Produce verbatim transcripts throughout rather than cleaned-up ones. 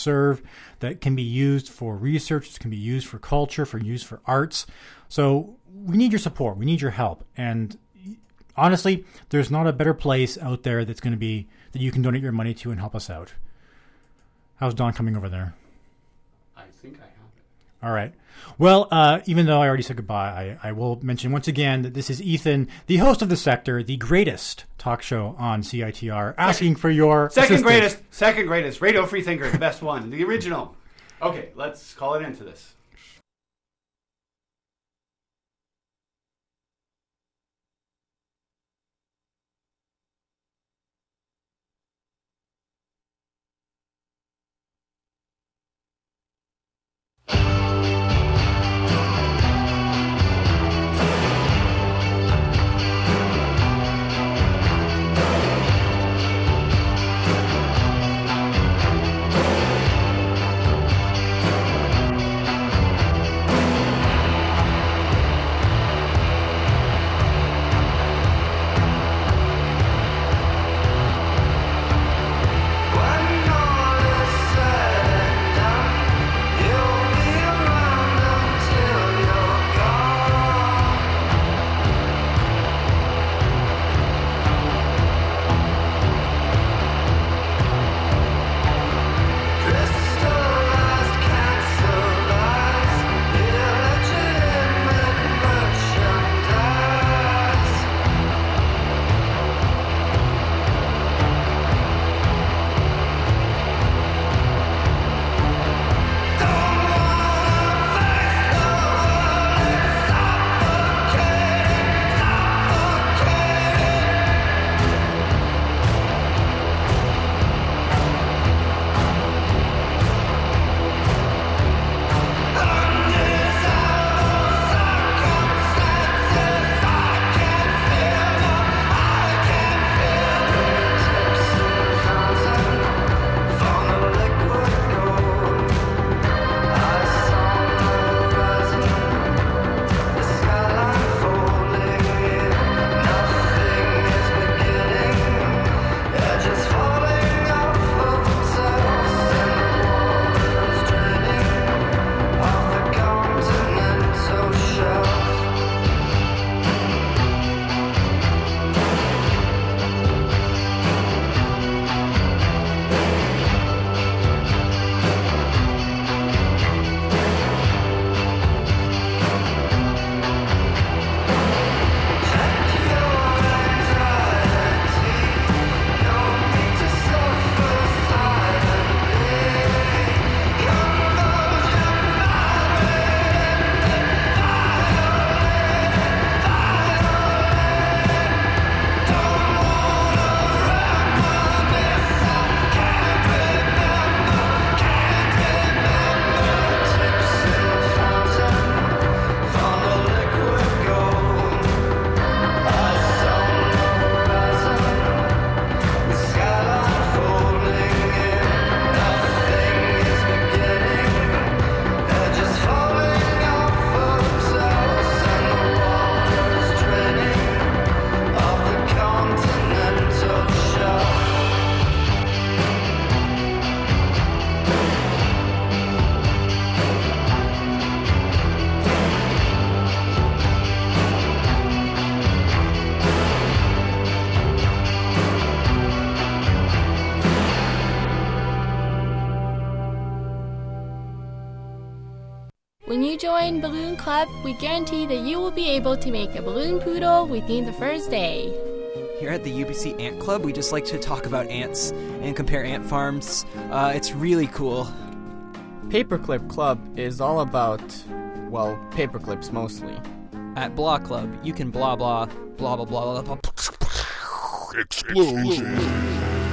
serve, that can be used for research, it can be used for culture, for use for arts. So we need your support. We need your help. And honestly, there's not a better place out there that's going to be that you can donate your money to and help us out. How's Don coming over there? I think I have it. All right. Well, uh, even though I already said goodbye, I, I will mention once again that this is Ethan, the host of The Sector, the greatest talk show on C I T R, asking second, for your second assistance. greatest, second greatest, Radio Free Thinker, the best one, the original. Okay, let's call it into this. When you join Balloon Club, we guarantee that you will be able to make a balloon poodle within the first day. Here at the U B C Ant Club, we just like to talk about ants and compare ant farms. Uh, it's really cool. Paperclip Club is all about, well, paperclips mostly. At Blah Club, you can blah blah, blah blah blah blah blah. Explosion!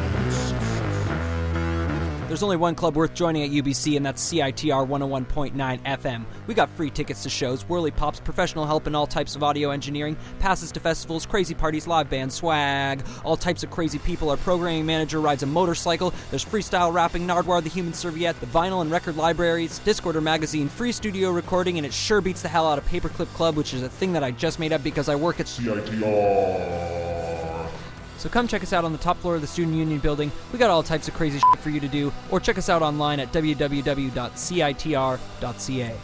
There's only one club worth joining at U B C, and that's C I T R one oh one point nine F M. We got free tickets to shows, whirly pops, professional help in all types of audio engineering, passes to festivals, crazy parties, live band, swag, all types of crazy people. Our programming manager rides a motorcycle. There's freestyle rapping, Nardwar the Human Serviette, the vinyl and record libraries, Discorder magazine, free studio recording, and it sure beats the hell out of Paperclip Club, which is a thing that I just made up because I work at C I T R. So come check us out on the top floor of the Student Union building. We got all types of crazy shit for you to do, or check us out online at w w w dot c i t r dot c a.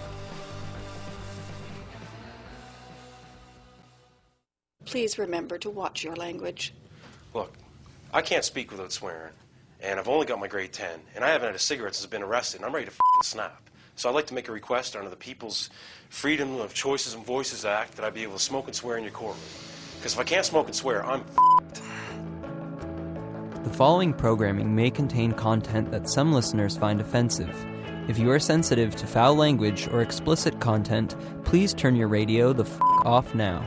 Please remember to watch your language. Look, I can't speak without swearing, and I've only got my grade ten, and I haven't had a cigarette since I've been arrested, and I'm ready to f***ing snap. So I'd like to make a request under the People's Freedom of Choices and Voices Act that I be able to smoke and swear in your courtroom. Because if I can't smoke and swear, I'm f***ed. The following programming may contain content that some listeners find offensive. If you are sensitive to foul language or explicit content, please turn your radio the f*** off now.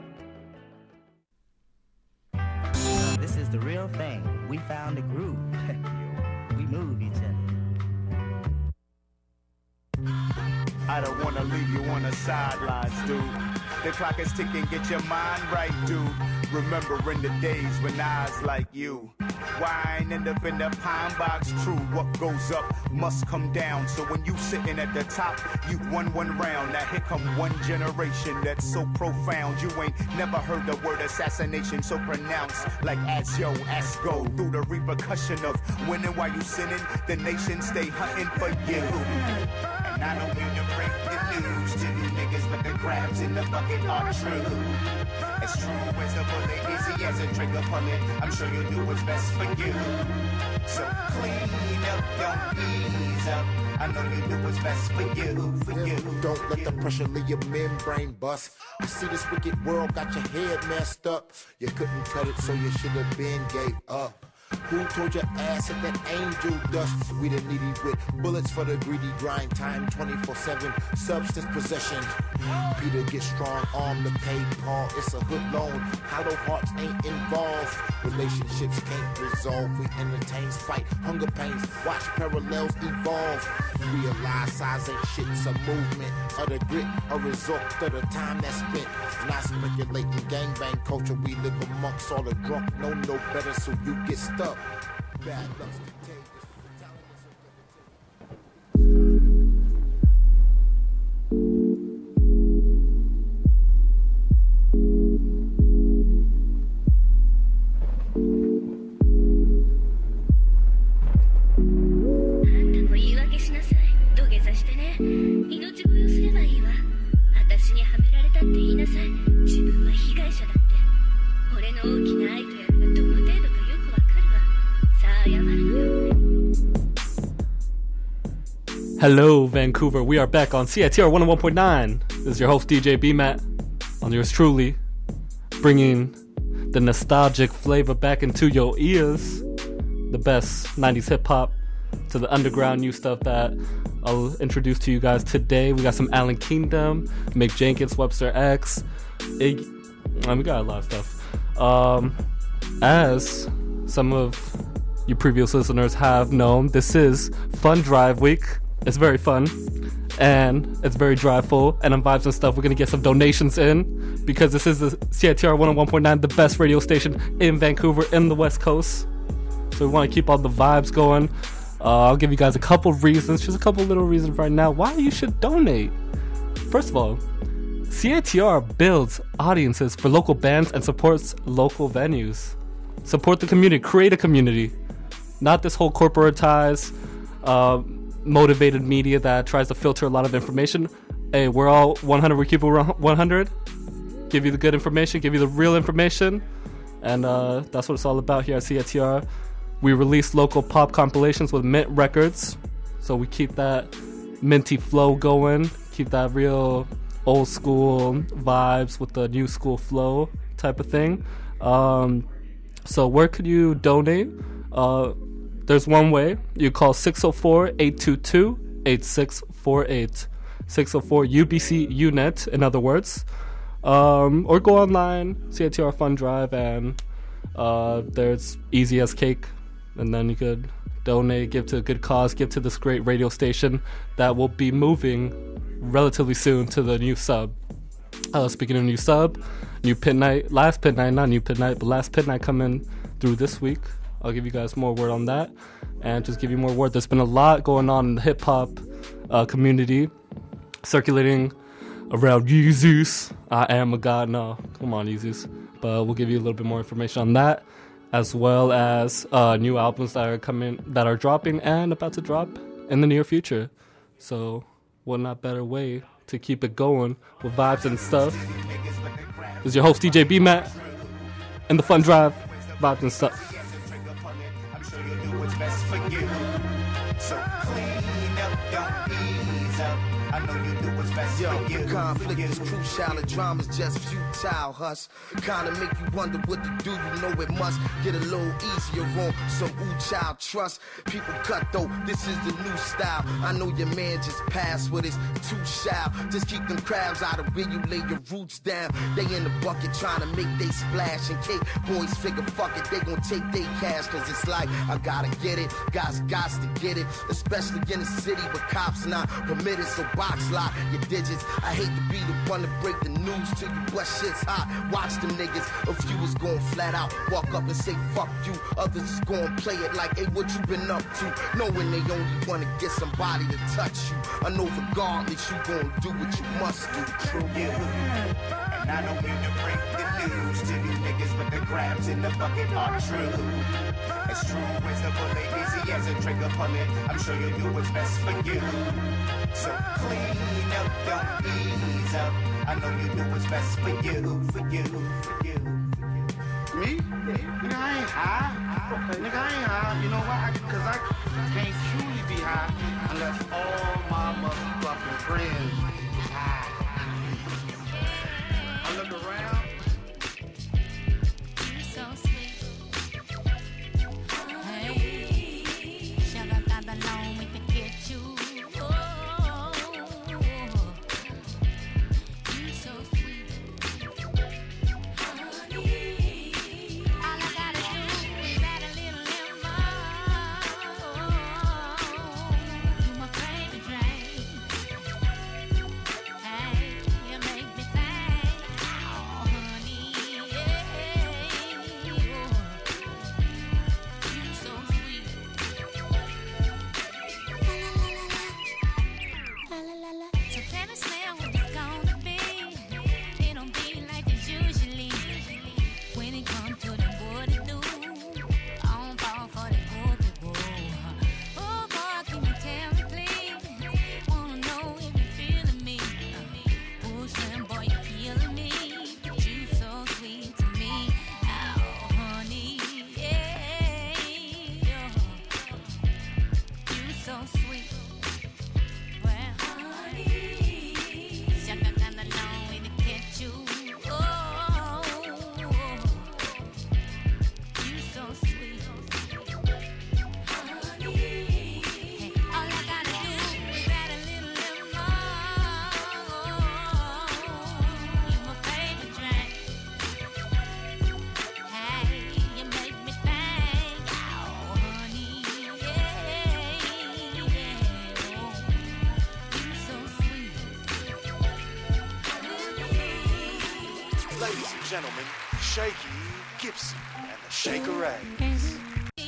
This is the real thing. We found a groove. We move each other. I don't wanna leave you on the sidelines, dude. The clock is ticking, get your mind right, dude. Remembering the days when I was like you. Wine end up in the pine box, true. What goes up must come down. So when you sitting at the top, you won one round. Now here come one generation that's so profound. You ain't never heard the word assassination so pronounced. Like as yo, as go. Through the repercussion of winning while you sinning, the nation stay hunting for you. And I don't mean to break the news to you niggas, but the crabs in the bucket are true. As true as a bullet, easy as a trigger pulling. I'm sure you'll do what's best for you. So clean up, don't ease up. I know you do what's best for you, for you. Don't let the pressure leave your membrane bust. I see this wicked world got your head messed up. You couldn't cut it, so you should have been gave up. Who told your ass at that angel dust? We the needy with bullets for the greedy, grind time twenty-four seven, substance possession. Peter gets strong arm to pay Paul. It's a hood loan, hollow hearts ain't involved. Relationships can't resolve. We entertain, fight, hunger pains, watch parallels evolve. Realize size ain't shit, it's a movement of the grit, a result of the time that's spent. Not speculating gangbang culture, we live amongst all the drunk, know no better, so you get stuck. Bad luck's contagious. Hello, Vancouver. We are back on C I T R one oh one point nine. This is your host, D J B-Matt, on yours truly, bringing the nostalgic flavor back into your ears. The best nineties hip-hop to the underground new stuff that I'll introduce to you guys today. We got some Allen Kingdom, Mick Jenkins, Webster X. It, we got a lot of stuff. Um, as some of you previous listeners have known, this is Fun Drive Week. It's very fun, and it's very drive-full, and on Vibes and stuff, we're going to get some donations in, because this is the C I T R one oh one point nine, the best radio station in Vancouver, in the West Coast. So we want to keep all the vibes going. Uh, I'll give you guys a couple reasons, just a couple little reasons right now, why you should donate. First of all, C I T R builds audiences for local bands and supports local venues. Support the community, create a community. Not this whole corporatized, uh, motivated media that tries to filter a lot of information. Hey, we're all one hundred, we keep it one hundred. Give you the good information, give you the real information. And uh, that's what it's all about here at C I T R. We release local pop compilations with Mint Records. So we keep that minty flow going. Keep that real old school vibes with the new school flow type of thing. Um, so where could you donate? Uh, there's one way. You call six oh four, eight two two, eight six four eight. six oh four U B C U net, in other words. Um, or go online, C I T R Fund Drive, and uh, there's easy as cake. And then you could donate, give to a good cause, give to this great radio station that will be moving relatively soon to the new sub. Uh, speaking of new sub, new pit night, last pit night, not new pit night, but last pit night coming through this week. I'll give you guys more word on that, and just give you more word. There's been a lot going on in the hip-hop uh, community, circulating around Yeezus. I am a god. No, come on, Yeezus. But we'll give you a little bit more information on that. as well as uh, new albums that are coming, that are dropping and about to drop in the near future. So, what not better way to keep it going with vibes and stuff? This is your host D J B Matt, and the Fun Drive, vibes and stuff. I know you do what's best Yo, for you. Conflict is crucial, the drama's just futile, huss. Kinda make you wonder what to do, you know it must get a little easier on some ooh child trust. People cut though, this is the new style. I know your man just passed with his too shy. Just keep them crabs out of where you lay your roots down. They in the bucket trying to make they splash. And cake boys figure fuck it, they gon' take they cash. Cause it's like, I gotta get it, guys gots to get it. Especially in the city where cops not permitted, so box lock your digits. I hate to be the one to break the news to you, but shit's hot. Watch them niggas. A few is going flat out, walk up and say fuck you. Others is going play it like, hey, what you been up to? Knowing they only wanna get somebody to touch you. I know regardless, you gon' do what you must do. True. You. And I don't mean to break the news to you niggas, but the grabs in the bucket are true. As true as the bullet, easy as a trigger bullet. I'm sure you do what's best for you. So clean up, don't ease up. I know you do what's best for you, for you, for you, for you. Me? Nigga, I ain't high. Nigga, I ain't high. You know why? Because I can't truly be high unless all my motherfucking friends is high. I look around. You're so sweet. Hey, sugar got the loan, we can get you. Gentlemen, Shaky Gibson and the Shakerays.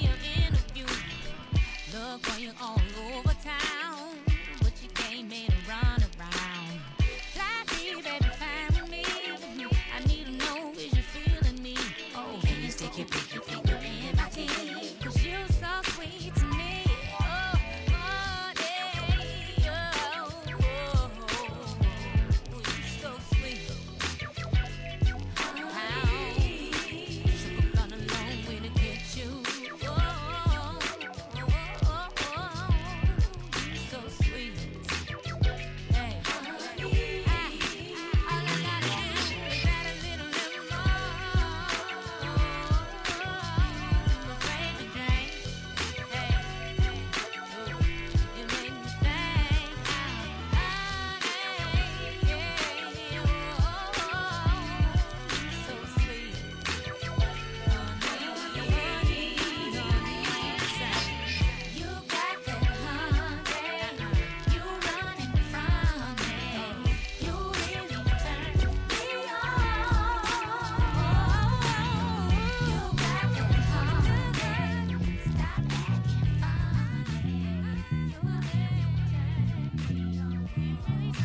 Look where you're all over town, but you can't make a run around. Fly free, baby, fine with me. I need to know is you feeling me? Oh, can you stick your pinky finger in my teeth? Cause you're so sweet to me. Oh, honey, oh, oh, oh, you're so sweet. You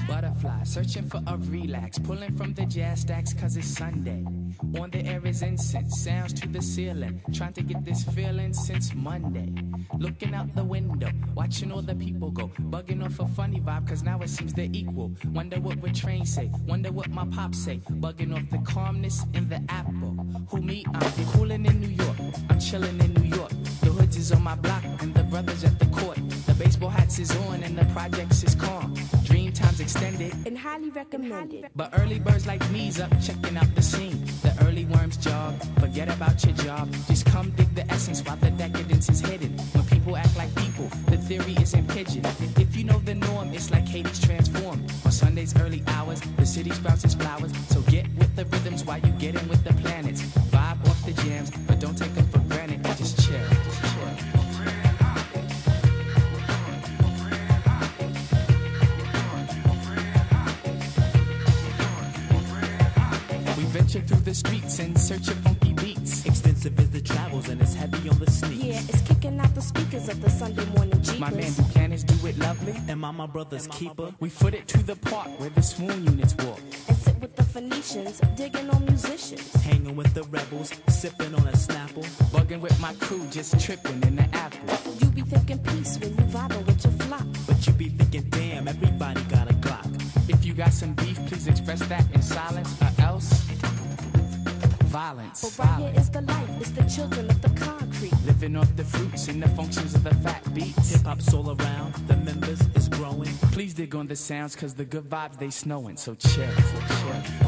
Butterfly, searching for a relax, pulling from the jazz stacks cause it's Sunday. On the air is incense, sounds to the ceiling, trying to get this feeling since Monday. Looking out the window, watching all the people go, bugging off a funny vibe cause now it seems they're equal. Wonder what would train say, wonder what my pops say, bugging off the calmness in the apple. Who me? I'm coolin' in New York, I'm chillin' in New York. The hoods is on my block and the brothers at the court. The baseball hats is on and the projects is calm. Dream times extended and highly recommended. But early birds like me's up checking out the scene. The early worms jog, forget about your job. Just come dig the essence while the decadence is hidden. When people act like people, the theory is in pigeon. If you know the norm, it's like Hades transformed. On Sunday's early hours, the city sprouts its flowers. So get with the rhythms while you get in with the planets. Vibe off the jams, but don't take them for granted. Just chill, just chill. Venture through the streets in search of funky beats. Extensive is the travels and it's heavy on the sneaks. Yeah, it's kicking out the speakers of the Sunday morning jeepers. My man Buchanan's do it lovely. And my, my brother's keeper. We foot it to the park where the swoon units walk. And sit with the Phoenicians, digging on musicians. Hanging with the rebels, sipping on a Snapple. Bugging with my crew, just tripping in the apple. You be thinking peace when you vibing with your flock. But you be thinking, damn, everybody got a Glock. If you got some beef, please express that in silence or else violence. But right here is the life, it's the children of the concrete. Living off the fruits and the functions of the fat beats. Hip-hop's all around, the members is growing. Please dig on the sounds cause the good vibes they snowing. So chill, so chill.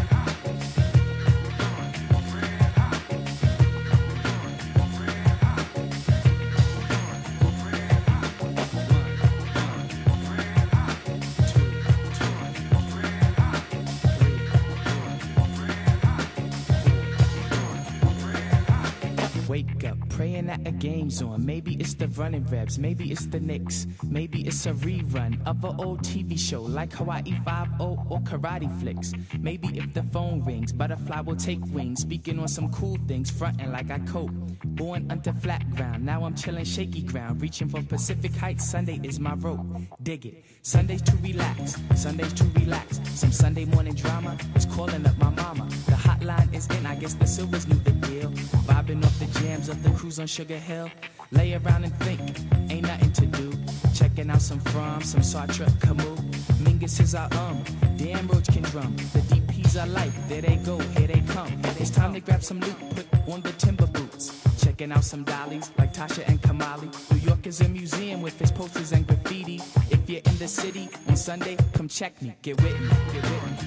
Praying that a game's on. Maybe it's the running Rebs, maybe it's the Knicks, maybe it's a rerun of an old T V show like Hawaii Five-O or Karate Flicks. Maybe if the phone rings, butterfly will take wings, speaking on some cool things, fronting like I cope. Born under flat ground, now I'm chilling shaky ground, reaching for Pacific Heights. Sunday is my rope, dig it. Sundays to relax, Sundays to relax. Some Sunday morning drama is calling up my mama. The hotline is in, I guess the Silvers knew the deal. Vibing off the jams of the cruise on Sugar Hill. Lay around and think, ain't nothing to do. Checking out some From, some Sartre, Camus. Mingus is our um, damn Roach can drum. The D Ps are life, there they go, here they come. It's time to grab some loot, put on the timber boots. Checking out some dollies like Tasha and Kamali. New York is a museum with its posters and graffiti. If you're in the city on Sunday, come check me, get with me, get with me.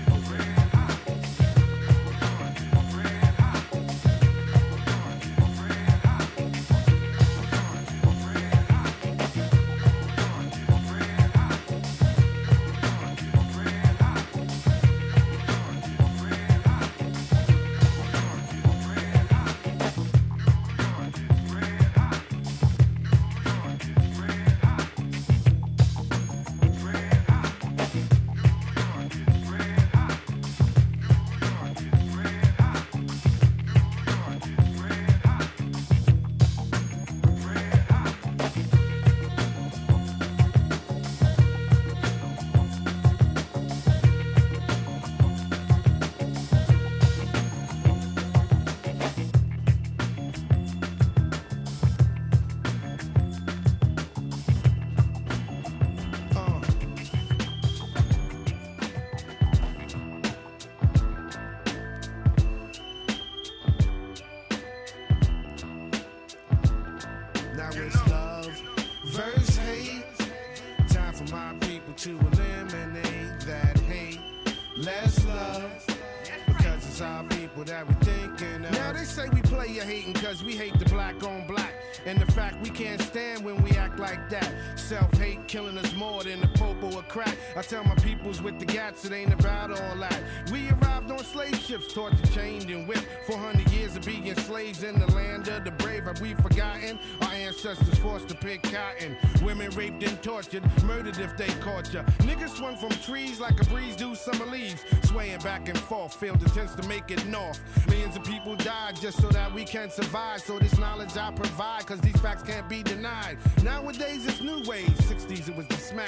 We hate the black on black, and the fact we can't stand when we act like that. Self-hate killing us more than the popo or crack. I tell my peoples with the gats, it ain't about all that. We arrived on slave ships, tortured, chained, and whipped. four hundred years of being slaves in the land of the brave. Have we forgotten? Our ancestors forced to pick cotton. Women raped and tortured, murdered if they caught ya. Niggas swung from trees like a breeze do summer leaves, swaying back and forth, failed attempts to make it north. Millions of people died just so that we can survive. So this knowledge I provide, cause these facts can't be denied. Nowadays it's new ways, sixties it was the smack,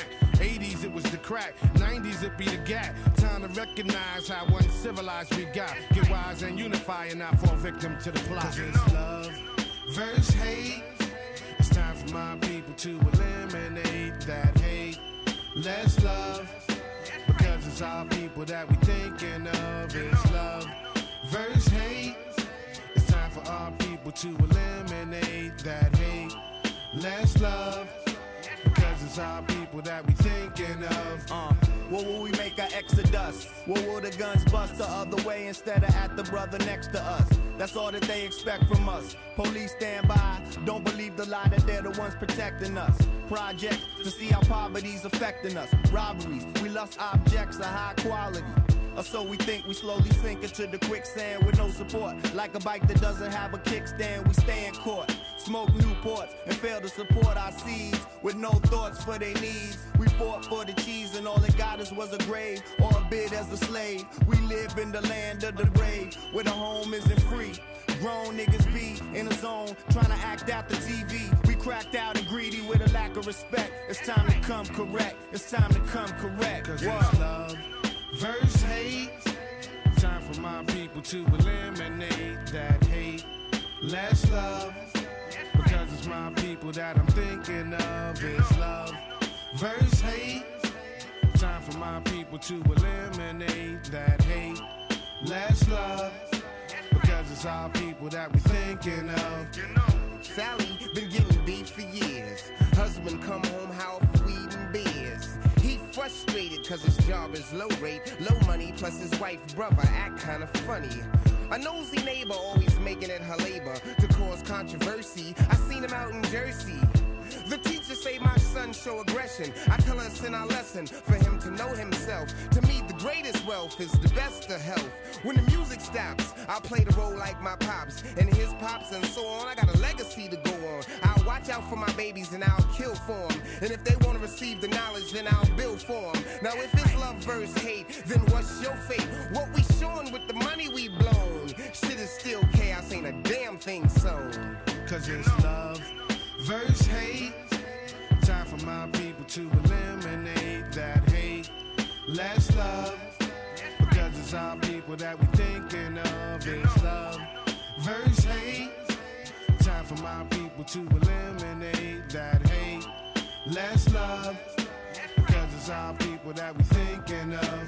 eighties it was the crack, nineties it be the gap. Time to recognize how uncivilized we got. Get wise and unify and not fall victim to the plot. 'Cause it's love versus hate. It's time for my people to eliminate that hate. Less love, because it's our people that we thinking of. It's love versus hate. It's time for our people to eliminate that hate. Less love, because it's our people that we thinking of. Uh, what will we make our exodus? What will the guns bust the other way instead of at the brother next to us? That's all that they expect from us. Police stand by, don't believe the lie that they're the ones protecting us. Projects to see how poverty's affecting us. Robberies, we lust objects of high quality. Or so we think, we slowly sink into the quicksand with no support. Like a bike that doesn't have a kickstand, we stay in court. Smoke Newports and fail to support our seeds with no thoughts for their needs. We fought for the cheese and all it got us was a grave or a bid as a slave. We live in the land of the brave where the home isn't free. Grown niggas be in a zone trying to act out the T V. We cracked out and greedy with a lack of respect. It's time to come correct. It's time to come correct. 'Cause it's love versus hate. Time for my people to eliminate that hate. Less love, because it's my people that I'm thinking of. It's love versus hate. Time for my people to eliminate that hate. Less love, because it's our people that we thinking of. Sally been getting beef for years. Husband come home house weed and beers. He frustrated cause his job is low rate, low money, plus his wife brother act kinda funny. A nosy neighbor always making it her labor to cause controversy. I seen him out in Jersey. The teacher say my son show aggression. I tell us in our lesson for him to know himself. To me the greatest wealth is the best of health. When the music stops, I'll play the role like my pops and his pops and so on. I got a legacy to go on. I'll watch out for my babies and I'll kill for them. And if they want to receive the knowledge, then I'll build for them. Now if it's love versus hate, then what's your fate? What we showing with the money we blown? Shit is still chaos, ain't a damn thing sown. 'Cause it's love versus hate. Time for my people to eliminate that hate. Less love, because it's our people that we thinking of. It's love versus hate. Time for my people to eliminate that hate. Less love, because it's our people that we thinking of.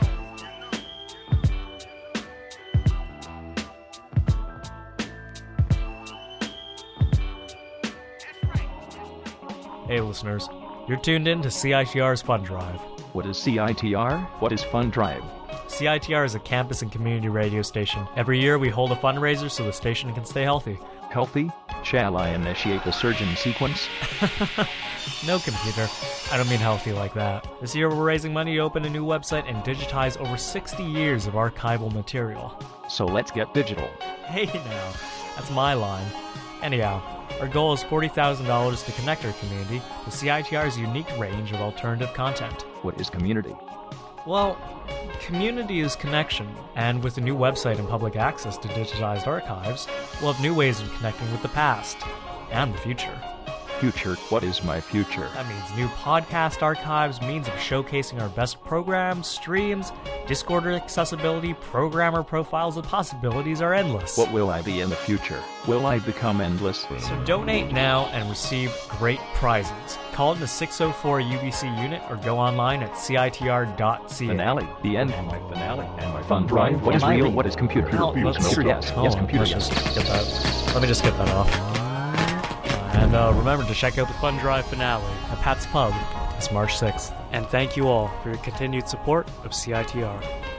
Hey listeners, you're tuned in to C I T R's Fun Drive. What is C I T R? What is Fun Drive? C I T R is a campus and community radio station. Every year we hold a fundraiser so the station can stay healthy. Healthy? Shall I initiate the surgeon sequence? No, computer. I don't mean healthy like that. This year we're raising money to open a new website and digitize over sixty years of archival material. So let's get digital. Hey now, that's my line. Anyhow, our goal is forty thousand dollars to connect our community to C I T R's unique range of alternative content. What is community? Well, community is connection, and with a new website and public access to digitized archives, we'll have new ways of connecting with the past and the future. Future? What is my future? That means new podcast archives, means of showcasing our best programs, streams, Discord accessibility, programmer profiles. The possibilities are endless. What will I be in the future? Will I become endless? So donate now and receive great prizes. Call in the six oh four U B C unit or go online at C I T R dot C A. Finale. The end of my finale. And my fun drive. What is real? What is computer? No, computer yes. Yes, computer yes. Get that. Let me just get that off. And uh, remember to check out the Fun Drive finale at Pat's Pub. It's March sixth. And thank you all for your continued support of C I T R.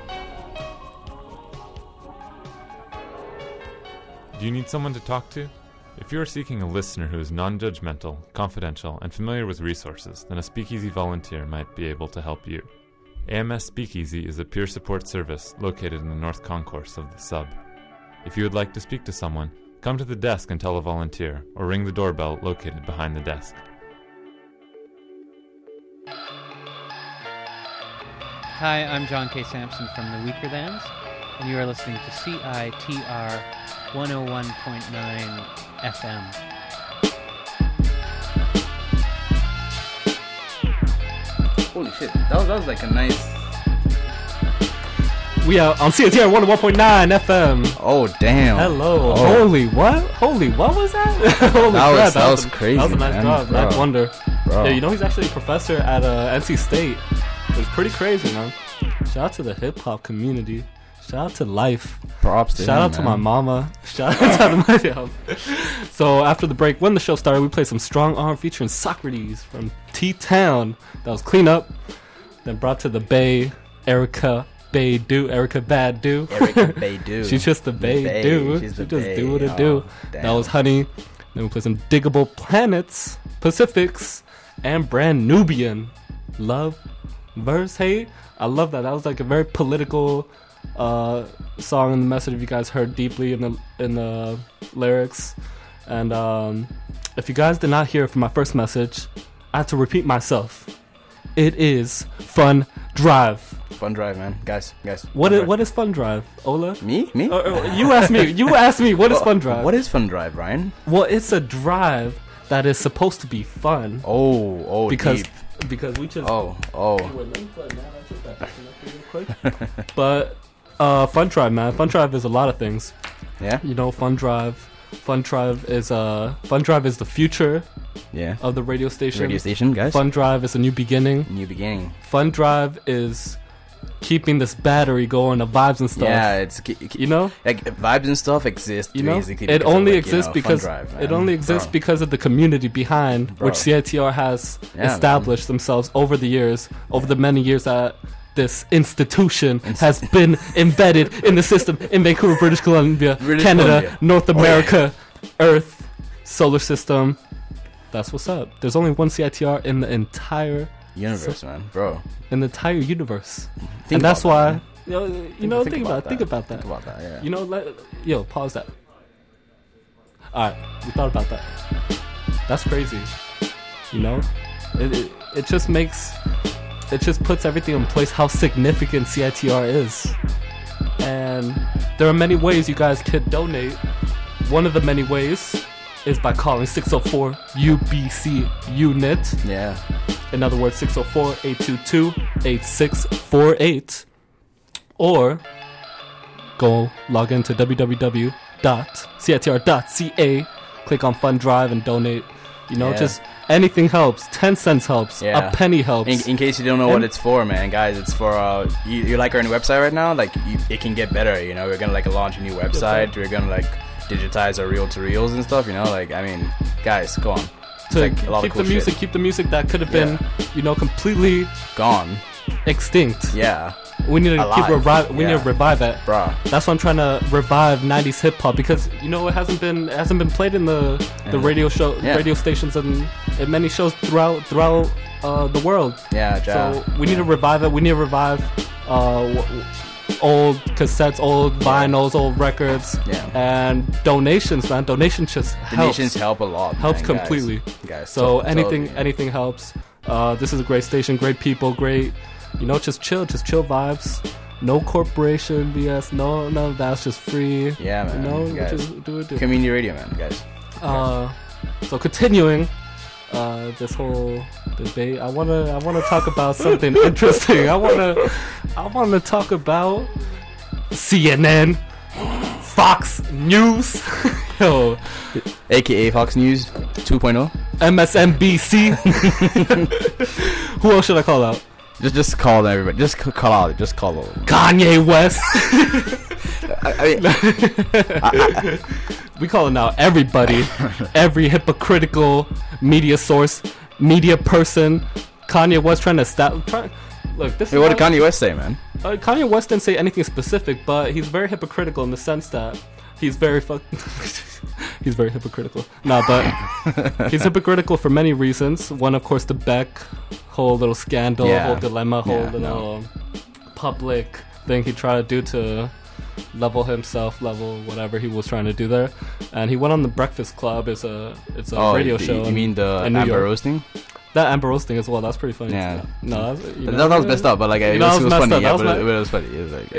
Do you need someone to talk to? If you are seeking a listener who is non-judgmental, confidential, and familiar with resources, then a Speakeasy volunteer might be able to help you. A M S Speakeasy is a peer support service located in the North Concourse of the Sub. If you would like to speak to someone, come to the desk and tell a volunteer, or ring the doorbell located behind the desk. Hi, I'm John K. Sampson from the Weakerthans, and you are listening to C I T R one oh one point nine F M. Holy shit. That was, that was like a nice... We are on C A T R one oh one point nine F M. Oh, damn. Hello. Oh. Holy what? Holy, what was that? Holy that crap. Was, that, that was was crazy, That was a nice man. job. Bro. Black Wonder. Bro. Yeah, you know he's actually a professor at uh, N C State. It was pretty crazy, man. Shout out to the hip-hop community. Shout out to life. Props to Shout him, out to man. my mama. Shout out to my mom. So after the break, when the show started, we played some Strong Arm featuring Socrates from T-Town. That was Clean Up. Then brought to the Bay, Erica Badu. Erica Badu. Erica Badu. She's just the Bay, Bay. do. She's She the just Bay. do what it Oh, do. damn. That was Honey. Then we played some Diggable Planets, Pacifics, and Brand Nubian. Love verse hate. I love that. That was like a very political uh, song, and the message you guys heard deeply in the in the lyrics. And um, if you guys did not hear it from my first message, I have to repeat myself. It is Fun Drive. Fun Drive, man. Guys, guys. What Fun is, Drive. what is Fun Drive, Ola? Me? Me? Uh, uh, you asked me. You asked me. What is Well, Fun Drive? What is Fun Drive, Ryan? Well, it's a drive that is supposed to be fun. Oh, oh, because deep. because we just Oh, oh. But uh, Fun Drive, man. Fun Drive is a lot of things. Yeah. You know, Fun Drive. Fun Drive is uh, Fun Drive is the future. Yeah. Of the radio station. Radio station, guys. Fun Drive is a new beginning. New beginning. Fun Drive is keeping this battery going, the vibes and stuff. Yeah, it's you know, like vibes and stuff exist. You know, basically it because of, only like, exists you know, Fun because Drive, it man. only exists Bro. because of the community behind Bro. which C I T R has Yeah, established themselves over the years, over the many years that this institution has been embedded in the system in Vancouver, British Columbia, British Canada, Columbia. North Oh, yeah. America, Earth, solar system. That's what's up. There's only one C I T R in the entire Universe, so- man, bro. in the entire universe, Think and that's about why. that, man. You know, you Think- know, think think, about about, think that. about that. Think about that, yeah. You know, let, yo, pause that. All right, we thought about that. That's crazy. You know, it, it it just makes it just puts everything in place. How significant C I T R is, and there are many ways you guys could donate. One of the many ways is by calling six oh four U B C unit. Yeah. In other words, six oh four, eight two two, eight six four eight. Or go log into w w w dot c i t r dot c a, click on Fund Drive and donate. You know, Yeah. just anything helps. ten cents helps. Yeah. A penny helps. In, in case you don't know And- what it's for, man, guys, it's for uh, you, you like our new website right now. Like, you, it can get better. You know, we're gonna like launch a new website. We're gonna like digitize our reel to reels and stuff. You know, like I mean, guys, go on. It's to like a lot keep of cool the music, shit. keep the music that could have been, you know, completely gone, extinct. Yeah. We need to keep Alive. revive. We need Yeah. to revive it, Bruh. That's why I'm trying to revive nineties hip hop because you know it hasn't been it hasn't been played in the the Yeah. radio show Yeah. radio stations and in many shows throughout throughout uh, the world. Yeah, ja. So we need to revive it. We need to revive uh, w- w- old cassettes, old vinyls, old records, Yeah. and donations. Man, donations just helps. Donations help a lot, Helps man, guys. completely. Guys, so to- anything totally. anything helps. Uh, this is a great station, great people, great. You know, just chill, just chill vibes. No corporation B S, no, none of that's just free. Yeah, man. You know, guys. just do it. Do it. Community radio, man, guys. Uh, so continuing uh, this whole debate, I wanna I wanna talk about something interesting. I wanna I wanna talk about C N N, Fox News, yo, A K A Fox News two point oh, M S N B C. Who else should I call out? Just, just call everybody. Just c- call out. Just call out. Kanye West. I, I mean, I, I, we calling out everybody, every hypocritical media source, media person. Kanye West trying to stop. Try, look, this. Hey, is what did how- Kanye West say, man? Uh, Kanye West didn't say anything specific, but he's very hypocritical in the sense that he's very fuck. He's very hypocritical. Nah, but he's hypocritical for many reasons. One, of course, the Beck whole little scandal, Yeah. whole dilemma, whole Yeah, little no. public thing he tried to do to level himself, level whatever he was trying to do there. And he went on the Breakfast Club. It's a it's a Oh, radio you- show. you in- mean the in New Amber York. roasting? That Amber roasting as well. That's pretty funny. Yeah. No, that's, you That- know, that was messed up, but, like, you it know, was- that it was messed funny, up. yeah, That but it- me- but it was funny. It was like-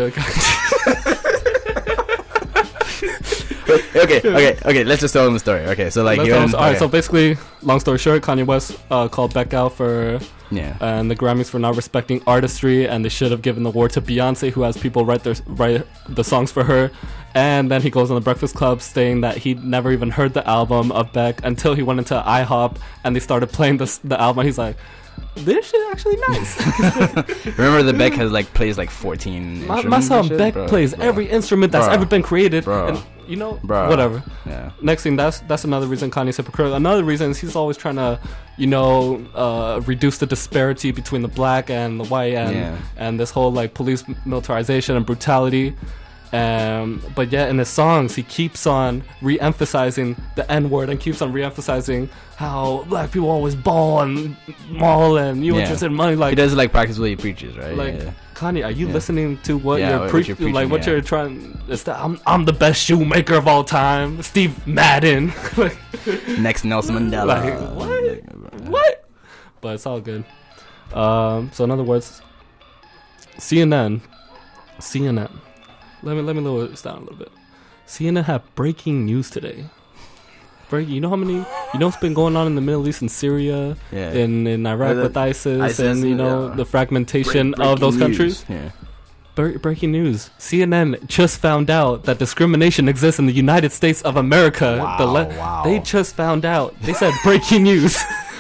okay, okay, okay. Let's just tell them the story. Okay, so like, Let's you tell and- us- all right. okay. So basically, long story short, Kanye West uh, called Beck out for Yeah. And the Grammys for not respecting artistry, and they should have given the award to Beyonce, who has people write their write the songs for her. And then he goes on the Breakfast Club saying that he'd never even heard the album of Beck until he went into IHOP and they started playing the the album. He's like, this shit actually nice. Remember the Beck has like plays like fourteen My, instruments. my son and shit? Beck Bro, plays bro. every instrument that's Bro. ever been created. Bro. And, you know, Bro. whatever. Yeah. Next thing, that's that's another reason Kanye's hypocritical. Another reason is he's always trying to, you know, uh, reduce the disparity between the black and the white, and Yeah. and this whole like police militarization and brutality. Um, but yet in his songs, he keeps on re-emphasizing the N-word and keeps on re-emphasizing how black people always ball and maul and you Yeah. interested in money. Like he does like practice what he preaches, right? Like, yeah. Kanye, are you Yeah. listening to what Yeah, you're, what pre- you're preaching, like what yeah. you're trying? It's that I'm I'm the best shoemaker of all time, Steve Madden. Like, Next Nelson Mandela. Like, what? What? But it's all good. Um, so in other words, C N N, C N N. Let me let me lower this down a little bit. C N N had breaking news today. Breaking. You know how many? You know what's been going on in the Middle East and Syria, Yeah. in in Iraq Uh, the- with ISIS, ISIS and you and, know yeah. the fragmentation Break- of those breaking countries. news. Yeah. Bre- breaking news. C N N just found out that discrimination exists in the United States of America. Wow, The le- wow. They just found out. They said breaking news.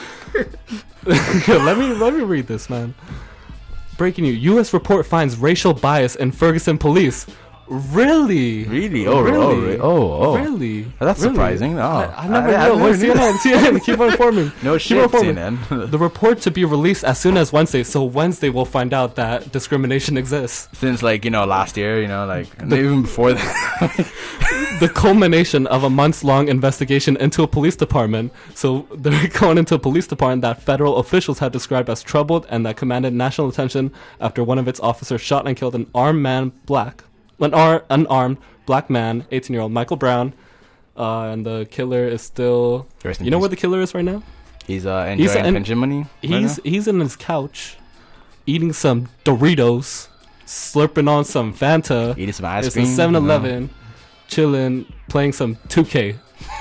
let me let me read this, man. Breaking news. U S report finds racial bias in Ferguson police. Really? Really? Oh, really? oh, re- oh, oh. Really? Oh, that's Really? surprising. Oh. I, I never I- I know. never Wait, knew C N N, that. C N N, keep on informing. No Keep shit, on informing. C N N. The report to be released as soon as Wednesday, so Wednesday we'll find out that discrimination exists. Since like, you know, last year, you know, like even before that. The culmination of a months-long investigation into a police department. So they're going into a police department that federal officials had described as troubled and that commanded national attention after one of its officers shot and killed an armed man, black, an ar- unarmed black man, eighteen-year-old Michael Brown, uh, and the killer is still. Rest in You know peace. where the killer is right now? He's uh, enjoying He's in- pension money. right He's now? he's in his couch, eating some Doritos, slurping on some Fanta, Eating some ice it's cream, a seven eleven, chilling, playing some two K,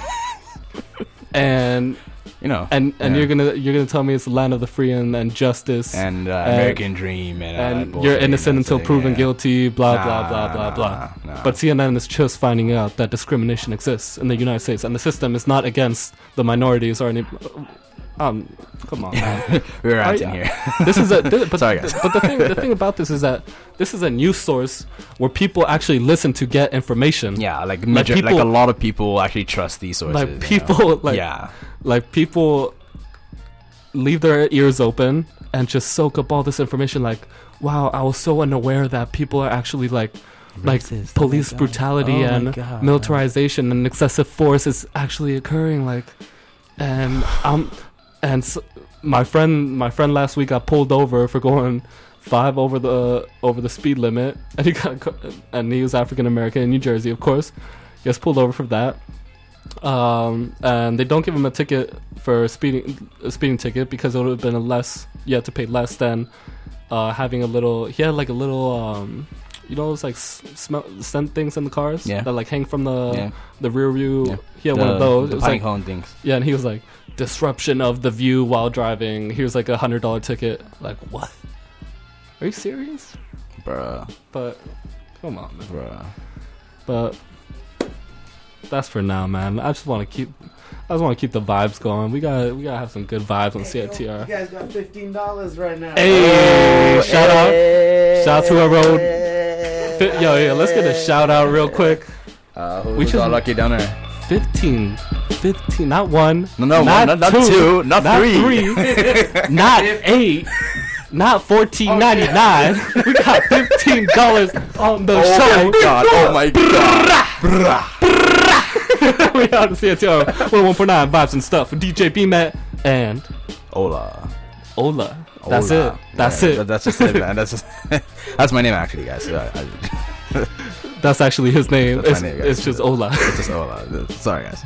and you know, and and yeah. you're gonna you're gonna tell me it's the land of the free and, and justice And, uh, American dream and, uh, and bullshit, you're you innocent know, until saying, proven yeah. guilty. Blah Nah, blah blah blah nah, blah. nah. But C N N is just finding out that discrimination exists in the United States, and the system is not against the minorities or any. Um, come on, man. We're Are ranting you- here. This is a. This, but, Sorry, guys. but the thing, the thing about this is that this is a news source where people actually listen to get information. Yeah, like major, like, a lot of people actually trust these sources. Like you people, know? like yeah, like people leave their ears open and just soak up all this information. Like, wow, I was so unaware that people are actually like. Like Racist. police Oh my God. brutality Oh my and God. militarization and excessive force is actually occurring. Like, and um, and s my friend, my friend last week got pulled over for going five over the over the speed limit, and he got co- and he was African American in New Jersey, of course. He gets pulled over for that. Um, and they don't give him a ticket for speeding a speeding ticket because it would have been a less. You had to pay less than uh, having a little. He had like a little. Um, You know those like s- smell scent things in the cars Yeah. that like hang from the Yeah. the rear view. Yeah. He had The- one of those. the It was like, pinecone things. Yeah, and he was like disruption of the view while driving. Here's like a hundred dollar ticket. Like what? Are you serious, bruh? But come on, man. bruh. But that's for now, man. I just want to keep. I just want to keep the vibes going. We got we gotta have some good vibes on C I T R. You guys got fifteen dollars right now. Hey, Oh, shout out, hey. shout out to our road. Fi- Yo, yeah, let's get a shout out real quick. Uh, who, who's all lucky down there? fifteen, fifteen, not one, No, no, not, one, not two, two, not three. not eight, not fourteen ninety nine. We got fifteen dollars on the Oh show. my God, oh my God. We out to C I T R one oh one point nine vibes and stuff for D J B-Matt and Ola. Ola. That's Ola. it. That's Yeah, it. that- That's just it, man. That's just that's my name actually, guys. So I, I, That's actually his name. That's my It's, name, guys. it's just Ola. It's just Ola. Sorry, guys.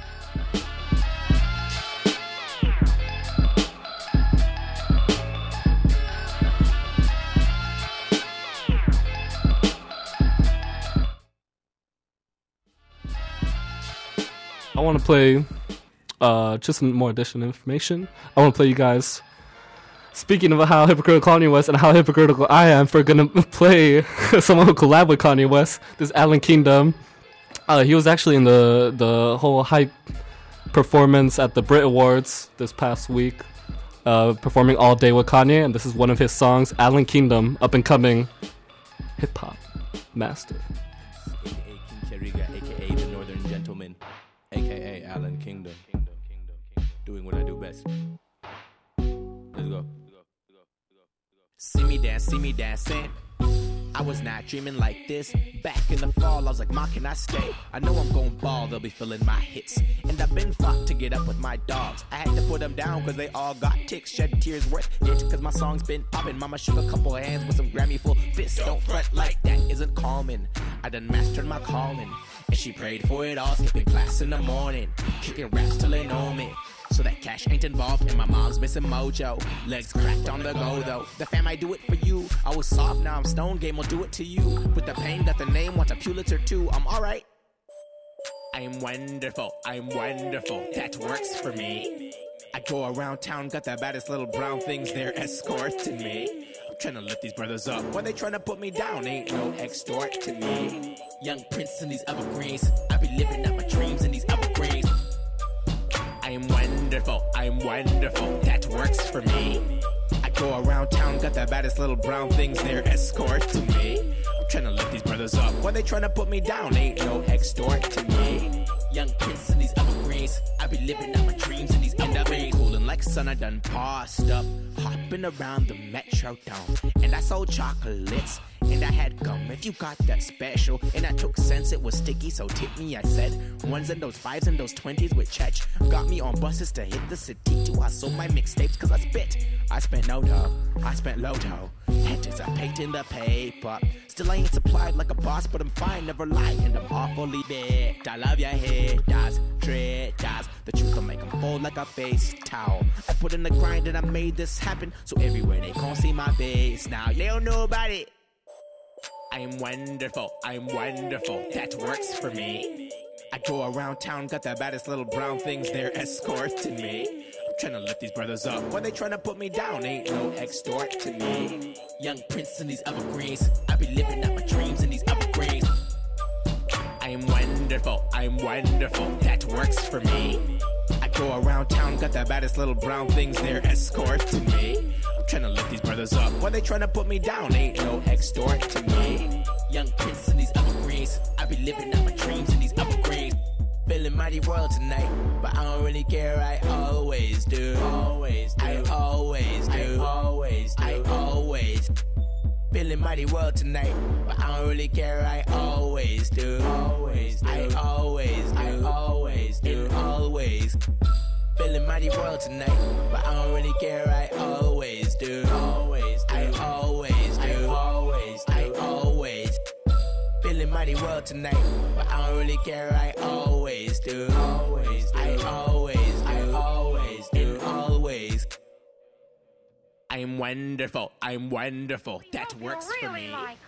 I want to play uh, just some more additional information. I want to play you guys speaking of how hypocritical Kanye West and how hypocritical I am for gonna play someone who collabed with Kanye West, this Alan Kingdom. Uh, he was actually in the the whole hype performance at the Brit Awards this past week, uh, performing all day with Kanye, and this is one of his songs, Alan Kingdom, up and coming hip hop master. A K A King Keriga, A K A the Northern Gentleman, A K A Alan Kingdom, doing what I do best. Let's go. See me dance, see me dancing. I was not dreaming like this. Back in the fall, I was like, Ma, can I stay? I know I'm gon' ball, they'll be feeling my hits. And I've been fought to get up with my dogs. I had to put them down cause they all got ticks. Shed tears worth it cause my song's been poppin'. Mama shook a couple of hands with some Grammy full fists. Don't fret like that isn't common. I done mastered my calling. And she prayed for it all, skipping class in the morning. Kicking raps till they know me. So that cash ain't involved and my mom's missing mojo. Legs cracked on the go though. The fam, I do it for you. I was soft, now I'm stone. Game will do it to you. With the pain, got the name, want a Pulitzer too. I'm alright. I'm wonderful, I'm wonderful. That works for me. I go around town, got the baddest little brown things there escorting me. I'm trying to lift these brothers up. Why they trying to put me down? Ain't no extort to me. Young Prince in these evergreens. I be living out my dreams in these evergreens. I'm wonderful, I'm wonderful, that works for me. I go around town, got the baddest little brown things there escorting me. I'm trying to lift these brothers up, why they trying to put me down? Ain't no extort to me. Young Prince in these evergreens, I be living out my dreams in these evergreens. Cooling like sun, I done passed up, hopping around the Metro Dome. And I sold chocolates, and I had gum. If you got that special, and I took sense, it was sticky, so tip me, I said. Ones and those fives and those twenties with Chech. Got me on buses to hit the city too. I sold my mixtapes cause I spit. I spent no dough, I spent low dough. Headers I paid in the paper. Still I ain't supplied like a boss, but I'm fine, never lie. And I'm awfully big. I love your haters, traitors. The truth will make them fold like a face towel. I put in the grind and I made this happen. So everywhere they gon' see my face. Now they don't know about it. I'm wonderful, I'm wonderful, that works for me. I go around town, got the baddest little brown things there escorting me. I'm trying to lift these brothers up, why they trying to put me down? Ain't no extort to me. Young Prince in these evergreens, I be living out my dreams in these evergreens. I'm wonderful, I'm wonderful, that works for me. I go around town, got the baddest little brown things there escorting me. I'm trying to lift these brothers up, why they trying to put me down? Ain't no extort to me. Young Prince in these evergreens, I be living out my dreams in these evergreens. Feeling mighty royal tonight, but I don't really care, I always do. Always do. I always do. I always do. I always. Feeling mighty royal tonight, but I don't really care, I always do. Always do. I always do. I always do. And always. Feeling mighty royal tonight, but I don't really care, I always do. Always do. I always do. I always do. I always. Feeling mighty royal tonight, but I don't really care, I always do. Always do. I always do. I always do. And always. I'm wonderful, I'm wonderful, that works for me.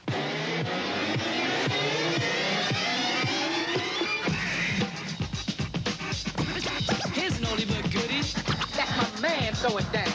Here's an oldie but goodie. That's my man throwing down.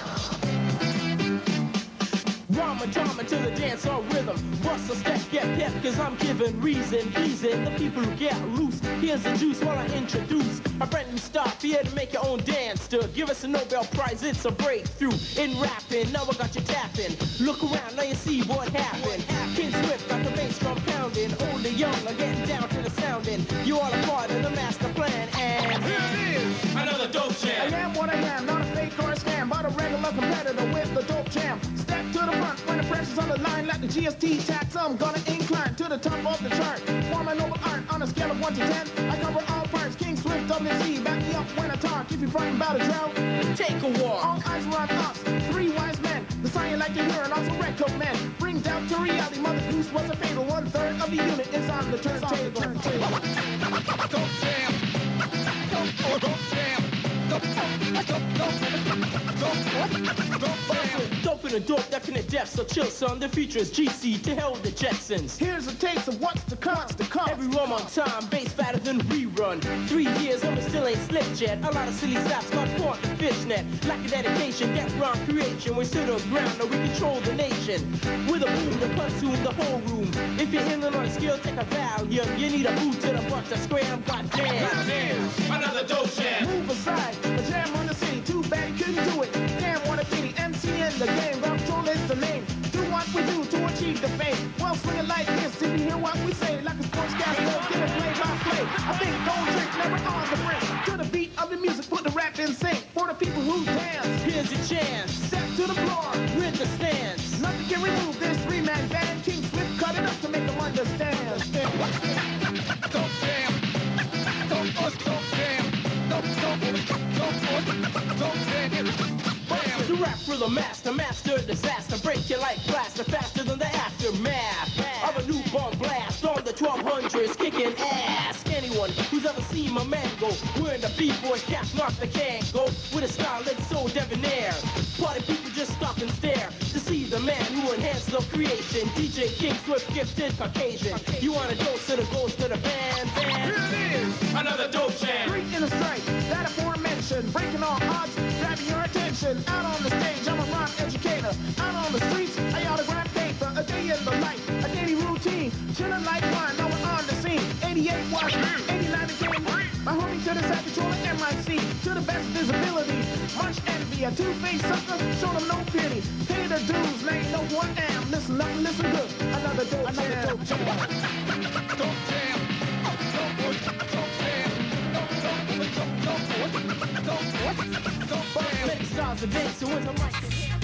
Drama, drama to the dance or rhythm. Bust a step, get pep, cause I'm giving reason, reason. The people who get loose, here's the juice while I introduce a brand new stop here to make your own dance. To give us a Nobel Prize, it's a breakthrough in rapping. Now I got you tapping. Look around, now you see what happened. King Swift got the bass drum pounding. Old and young are getting down to the sounding. You are a part of the master plan, and here it is, another dope jam. I am what I am, not a fake or a scam, but a regular competitor with the dope jam. Step to the front when the pressure's on the line, like the G S T tax. I'm gonna incline to the top of the chart. Form a noble art on a scale of one to ten. I cover all parts. King Swift, W C, back me up when I talk. If you're frightened about a drought, take a walk. All eyes were on us, three wise men. The sign you like to hear, and also red coat men. Brings out to reality. Mother Goose was a fatal. One third of the unit is on the turntable. Don't jam. Don't jam. Don't jam. Don't jam. Don't jam. Pumping a dope, definite depth, so chill, son. The future is G C, to hell with the Jetsons. Here's a taste of what's to come. What's to come. Every rum on time, bass fatter than rerun. Three years, and we still ain't slipped yet. A lot of silly slaps, not caught the fishnet. Lack of dedication, get wrong creation. We stood on ground, now we control the nation. With a boom, the platoon, the whole room. If you're in on skill, take a Valium. You need a boot to the butt to scram, goddamn. Goddamn, another dope jam. Move aside, a jam on the scene. Too bad you couldn't do it. Damn, what a pity. M C in the game, rap control is the name. Do what we do to achieve the fame. Well, swing it like this, if you hear what we say, like a sportscaster, get it play by play. I think gold trick never on the brink. To the beat of the music, put the rap in sync. For the people who dance, here's your chance. Step to the floor, with the stance. Nothing can remove this three-man band. King Swift cut it up to make them understand. Don't jam, don't push, don't jam, don't, don't, don't, don't jam. The rap for the master, master disaster. Break you like plaster, faster than the aftermath of a new bomb blast on the twelve hundreds, kicking ass. Anyone who's ever seen my man go, wearing the B-boy cap, knock the can go with a style that's so debonair. Party people just stop and stare to see the man who enhanced the creation. D J King Swift, gifted Caucasian. You want a dose of the ghost of the band? band. Here it is, another dope jam. Three in a strike, that aforementioned, breaking all odds, grabbing your attention. Out on the stage, I'm a rhyme educator. Out on the streets, I autograph paper. A day in the life, a daily routine. Chillin' like wine, now we're on the scene. eighty-eight was, eighty-nine became my homie to the side controller M I C. To the best visibility, much envy. A two-faced sucker, show them no pity. Pay the dues, now you know who I am. Listen up, listen good. Another dope Another jam. Dope jam. Dope jam. Dope jam. Many styles of bass, so when the mic is here.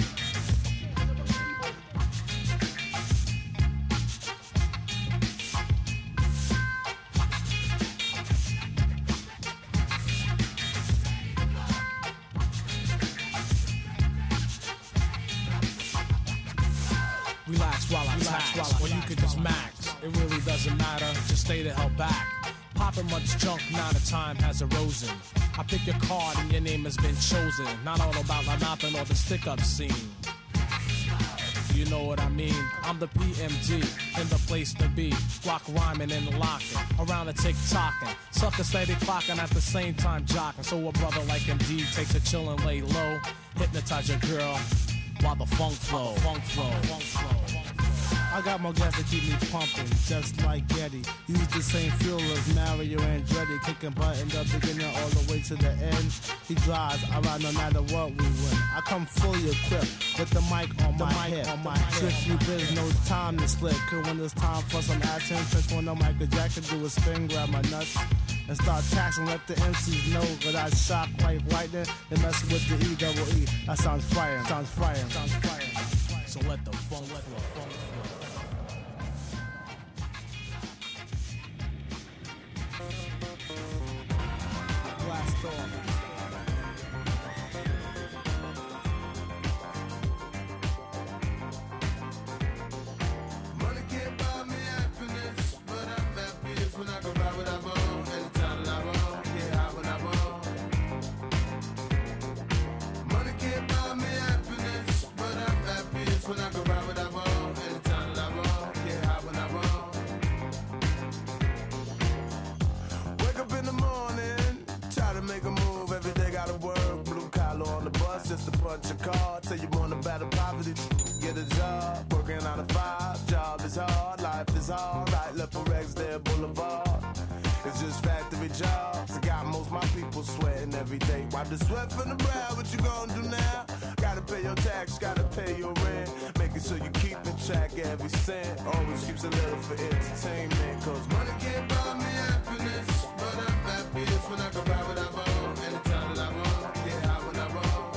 Relax while I relax tax, while I or you could just max. It really doesn't matter, just stay the hell back. Popping much junk, now the time has arisen. I pick your card and your name has been chosen. Not all about my mopping or the stick-up scene. You know what I mean? I'm the P M G, in the place to be. Rock rhyming and locking, around the tick-tocking. Sucker steady clocking at the same time jocking. So a brother like M D takes a chill and lay low. Hypnotize your girl while the funk flow. Funk flow. Funk flow. I got more gas to keep me pumping, just like Getty. Use the same fuel as Mario Andretti, kicking butt in the beginning all the way to the end. He drives, I ride no matter what we win. I come fully equipped with the mic on the my mic hip. On my Strictly biz, no time to slip. Cause when it's time for some action, just when Michael Jackson do a spin, grab my nuts and start taxing. Let the M Cs know that I shock like lightning and mess with the E double E. That sounds frying, sounds frying, sounds frying. So let the funk, let the funk. Blast off. Money can't buy me happiness, but I'm happiest when I can ride what I want, anytime that I want, get high when I want. Money can't buy me happiness, but I'm happiest when I can ride what I want, anytime that I want, get high when I want. Wake up in the morning, try to make a move, every day gotta work, blue collar on the bus, just to punch a card, tell you want to battle poverty, get a job, working out of five, job is hard, life is hard, right left for Rexdale Boulevard, it's just factory jobs, I got most my people sweating every day, wipe the sweat from the brow, what you gonna do now? Gotta pay your tax, gotta pay your rent, making sure you keep in track every cent, always keeps a little for entertainment, cause money can't buy me happiness, but I'm happiest when I can buy what I want, anytime that I want, get high when I want.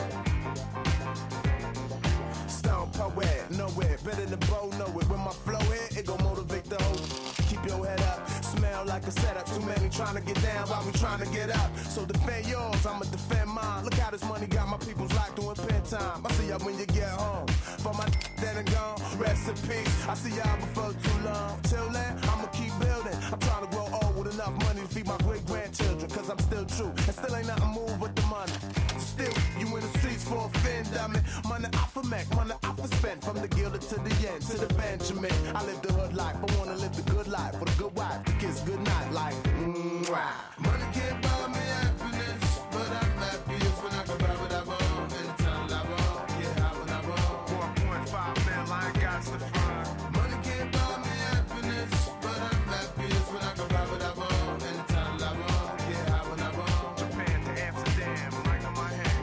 Stone poet, nowhere, better than Bo, know it, when my flow hit, it gon' motivate the whole, keep your head up, smell like a setup, too many trying to get down while we trying to get up, so defend yours, I'ma defend mine, look how this money got my people's locked doing pen time, I see y'all when you get home, for my dead and gone, rest in peace, I see y'all before too long, till then, I'ma keep building, I'm trying to grow old with enough money to feed my great-grandchildren, cause I'm still true, and still ain't nothing move with the money, still, you in the streets for a fin, dummy, money I for Mac, money I for spent from the Gilded to the end, to the Benjamin. I live the hood life, I wanna live the good life. For the good wife, the kiss good night, like, mwah. Money can't buy me happiness, but I'm happiest when I can buy what I want. Anytime I want, yeah, how when I want. one point five mil, I ain't got the front. Money can't buy me happiness, but I'm happiest when I can buy what I want. Anytime I want, yeah, how when I want. Japan to Amsterdam, like on my hand.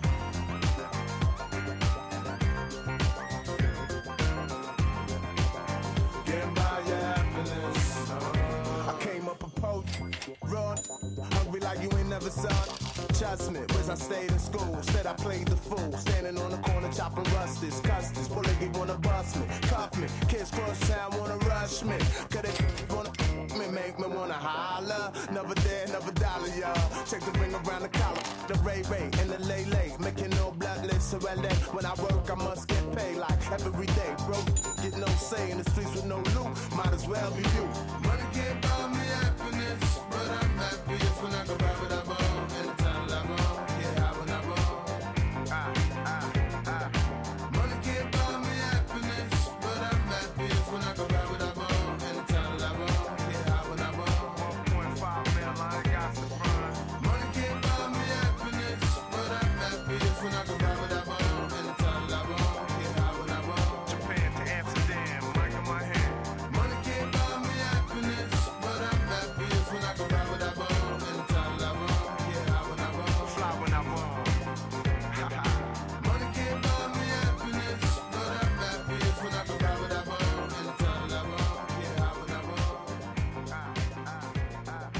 Can't buy your happiness. I came up a poach, run, hungry like you ain't never saw it. Trust me, was I stayed in school, said I played the fool, standing on the corner chopping rusties, custards, bullet wanna bust me, cuff me, kids cross town wanna rush me, cause they wanna me, make me wanna holler, never there, never dollar, y'all, check the ring around the collar, the Ray Ray and the Lay Lay, making no bloodless, so L A, when I work I must get paid like every day, bro, get no say in the streets with no loot, might as well be you, money can't buy me happiness, but I'm happiest when I can buy what I want, anytime I want, yeah, how when I want, ah, ah, ah, money can't buy me happiness, but I'm happiest when I can buy what I want, anytime I want, yeah, how when I want, one point five mil, I ain't got the front, money can't buy me happiness, but I'm happiest when I can buy what I want, anytime I want, yeah, how when I want, Japan to Amsterdam, like on my hand, money can't buy me happiness, but I'm happiest when I can buy what I want, anytime I want, yeah, how when I want, fly when I want. Money can't buy me happiness, but I'm happiest when I can buy what I want, anytime I want, yeah, how when I want. Ah, ah, ah.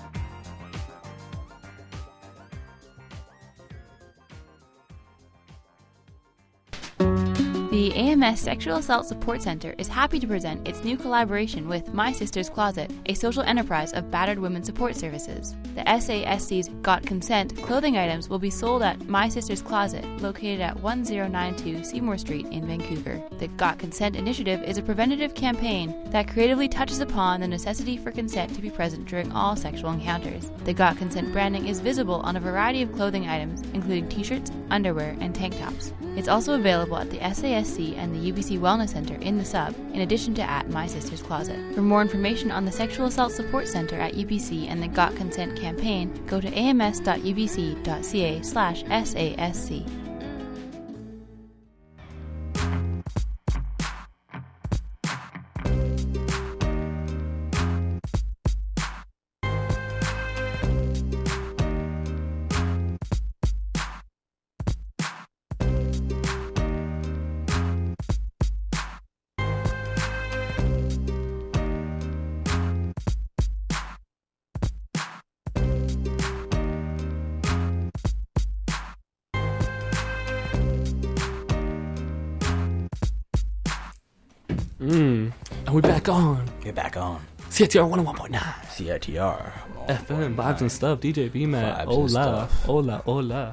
The A M S Sexual Assault Support Center is happy to present its new collaboration with My Sister's Closet, a social enterprise of battered women support services. The S A S C's Got Consent clothing items will be sold at My Sister's Closet, located at one zero nine two Seymour Street in Vancouver. The Got Consent initiative is a preventative campaign that creatively touches upon the necessity for consent to be present during all sexual encounters. The Got Consent branding is visible on a variety of clothing items, including t-shirts, underwear, and tank tops. It's also available at the S A S C and the U B C Wellness Center in the sub, in addition to at My Sister's Closet. For more information on the Sexual Assault Support Center at U B C and the Got Consent campaign, go to ams.ubc.ca slash SASC. Mm. And we're back on. Get back on. C I T R one oh one point nine. C I T R. F M, vibes and stuff. D J B-Matt. Vibes and Hola. stuff. Hola, hola.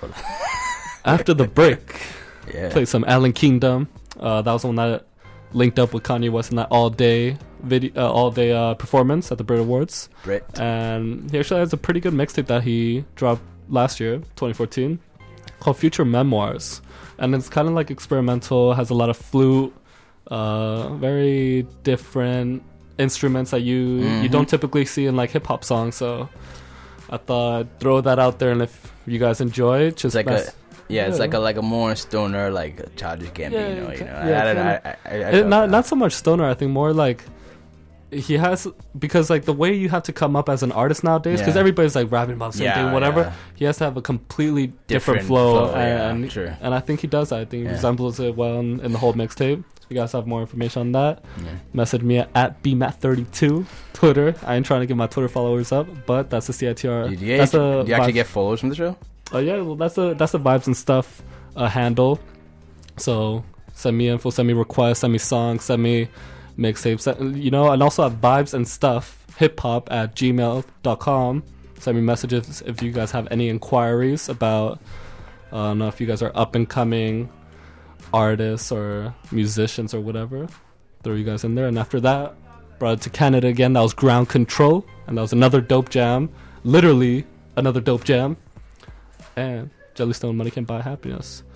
After the break, Yeah. played some Alan Kingdom. Uh, that was the one that linked up with Kanye West in that all-day video, uh, all-day uh, performance at the Brit Awards. Brit. And he actually has a pretty good mixtape that he dropped last year, twenty fourteen, called Future Memoirs. And it's kind of like experimental, has a lot of flute, uh, very different instruments that you Mhm. you don't typically see in like hip-hop songs. So I thought I'd throw that out there, and if you guys enjoy it, just It's like mess- a yeah, it's like a like a more stoner like Childish Gambino. Yeah, you know, yeah, I, I don't know. kinda- I, I, I it- felt not that. not so much stoner. I think more like he has, because like the way you have to come up as an artist nowadays, because Yeah. everybody's like rapping about the same Yeah, thing, whatever. yeah. He has to have a completely different, Different flow, flow, yeah, and sure. and I think he does that. I think he Yeah. resembles it well in, in the whole mixtape. If you guys have more information on that, Yeah. message me at, at B M A T thirty-two Twitter. I ain't trying to get my Twitter followers up, but that's the C I T R. Do you, that's do you actually vibes- get followers from the show? Oh yeah, well that's the that's the vibes and stuff uh, handle. So send me info, send me requests, send me songs, send me mixtapes, send- you know, and also at vibes and stuff hip hop at gmail dot com. Send me messages if you guys have any inquiries about. uh, I don't know if you guys are up and coming artists or musicians or whatever. Throw you guys in there, and after that, brought it to Canada again. That was Ground Control, and that was another dope jam. Literally another dope jam. And Jellystone, Money Can't Buy Happiness.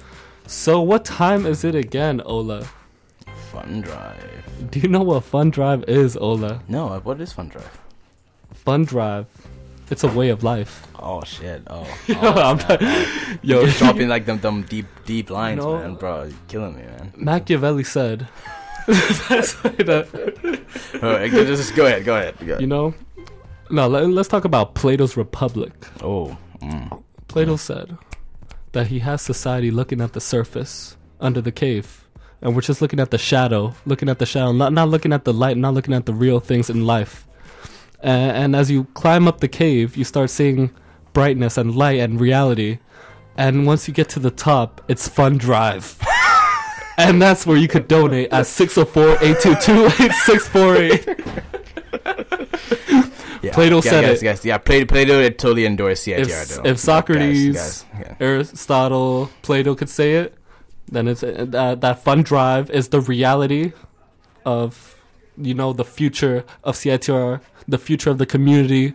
So what time is it again, Ola? Fun Drive. Do you know what Fun Drive is, Ola? No, what is Fun Drive? Fun Drive. It's a way of life. Oh shit! Oh, Yo, oh I'm snap. t- Oh. Yo. You're dropping like them, them deep, deep lines, No. man, bro. You're killing me, man. Machiavelli said. That's like that. Alright, just go ahead, go ahead. Go ahead. You know, no. Let, let's talk about Plato's Republic. Oh, mm. Plato said that he has society looking at the surface under the cave, and we're just looking at the shadow, looking at the shadow, not not looking at the light, not looking at the real things in life. And, and as you climb up the cave, you start seeing brightness and light and reality. And once you get to the top, it's Fun Drive. And that's where you could donate at six oh four, eight two two, eight six four eight. Yeah, Plato yeah, said guys, it. Guys, yeah, Plato, Plato totally endorsed C I T R. If, though. if Socrates, Guys, guys, yeah. Aristotle, Plato could say it, then it's uh, that, that Fun Drive is the reality of, you know, the future of C I T R, the future of the community.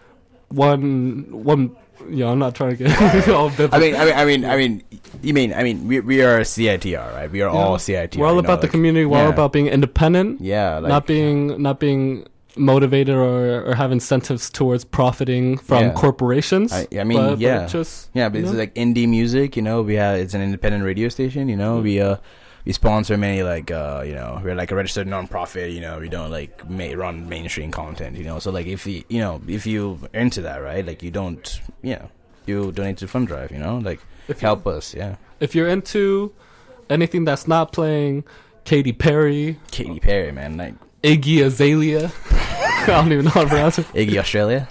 One, one. Yeah, I'm not trying to get all biblical. I mean, I mean, I mean, I mean, you mean, I mean, we we are C I T R, right? We are Yeah. all C I T R. We're all you know, about the like- community. We're all yeah. about being independent. Yeah, like- not being not being motivated or, or have incentives towards profiting from Yeah. corporations. I, I mean, but, but yeah, just yeah, but you it's know? like indie music. You know, we have it's an independent radio station. You know, we uh we sponsor many like uh you know we're like a registered nonprofit. You know, we don't like ma- run mainstream content. You know, so like if you you know if you are into that, right? Like you don't you know you donate to Fun Drive. You know, like If you- help us. Yeah, if you're into anything that's not playing Katy Perry, Katy Perry, man, like Iggy Azalea. I don't even know how to pronounce it. Iggy Australia.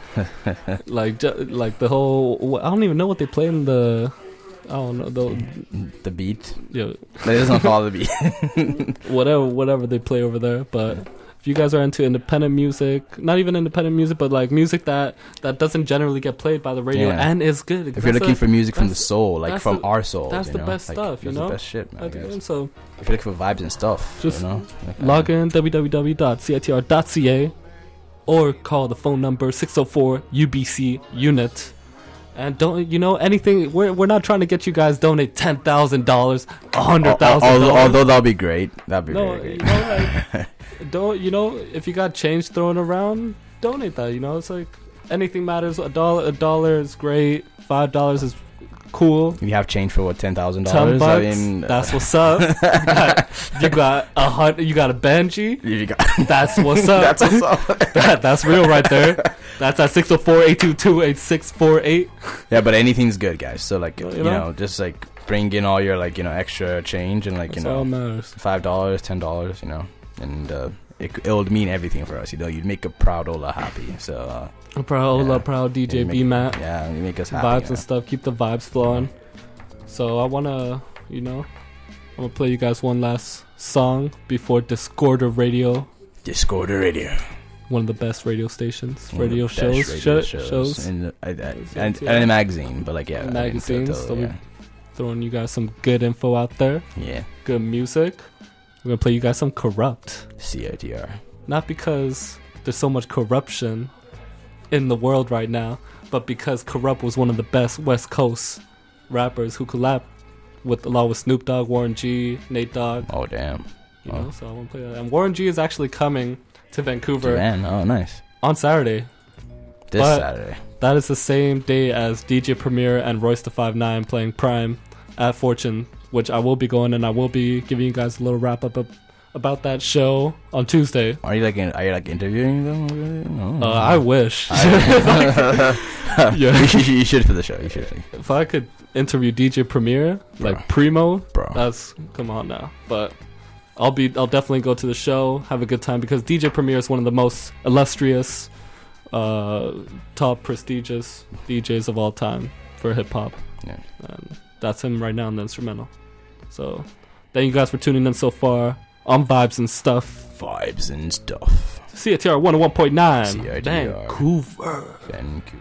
like, ju- like the whole. I don't even know what they play in the. I don't know the the beat. Yeah, They just don't call it the beat. whatever, whatever they play over there. But if you guys are into independent music, not even independent music, but like music that that doesn't generally get played by the radio Yeah. and is good. If you're that's looking the- for music from the that's- soul, like that's from the- our souls, that's you the know? best Like, stuff. You that's know, the best shit, man. I I think guess. so. If you're looking for vibes and stuff, Just you know, like, log in w w w dot c i t r dot c a or call the phone number six oh four U B C unit. And don't you know anything? We're we're not trying to get you guys donate ten thousand dollars, a hundred thousand Although, dollars. although that'll be great. That'd be No, very you great. know, like, don't you know if you got change thrown around, donate that. You know, it's like anything matters. A dollar, a dollar is great. Five dollars is cool. You have change for what ten thousand Ten dollars? bucks. I mean, that's what's up. You got, you got a hundred. You got a Benji. You got, that's what's up. That's what's up. that, that's real right there. That's at six oh four, eight two two, eight six four eight. Yeah, but anything's good, guys. So like, you, You know? know? just like bring in all your like you know extra change and like That's you know all matters. five dollars, ten dollars, you know, and uh, it it would mean everything for us. You know, you'd make a proud Ola happy. So. Uh, I'm proud Ola, yeah. proud D J You make- B Matt. Yeah, you make us happy. Vibes yeah. and stuff. Keep the vibes flowing. So I wanna, you know, I'm gonna play you guys one last song before Discorder Radio. Discorder Radio. One of the best radio stations, One of the radio best shows, radio sh- shows, shows, and, uh, and, and, Yeah. and a magazine, but like yeah, I mean, magazines. totally, so yeah. we're throwing you guys some good info out there. Yeah. Good music. We're gonna play you guys some Corrupt. C I T R. Not because there's so much corruption in the world right now, but because Corrupt was one of the best West Coast rappers who collabed with along with Snoop Dogg, Warren G, Nate Dogg. Oh damn! You Oh. know, so I want to play that. And Warren G is actually coming to Vancouver. Man, oh nice. On Saturday. This But Saturday. That is the same day as D J Premier and Royce the five nine playing Prime at Fortune, which I will be going, and I will be giving you guys a little wrap up of, about that show on Tuesday. Are you like in, are you like interviewing them? Uh, I wish. I, Yeah. you, should, you should for the show. You should. If I could interview D J Premier, like Primo, Bro. that's come on now. But I'll be, I'll definitely go to the show, have a good time, because D J Premier is one of the most illustrious, uh, top prestigious D Js of all time for hip hop. Yeah. And that's him right now in the instrumental. So thank you guys for tuning in so far on Vibes and Stuff. Vibes and Stuff. C I T R one oh one point nine. C I T R. Vancouver. Vancouver.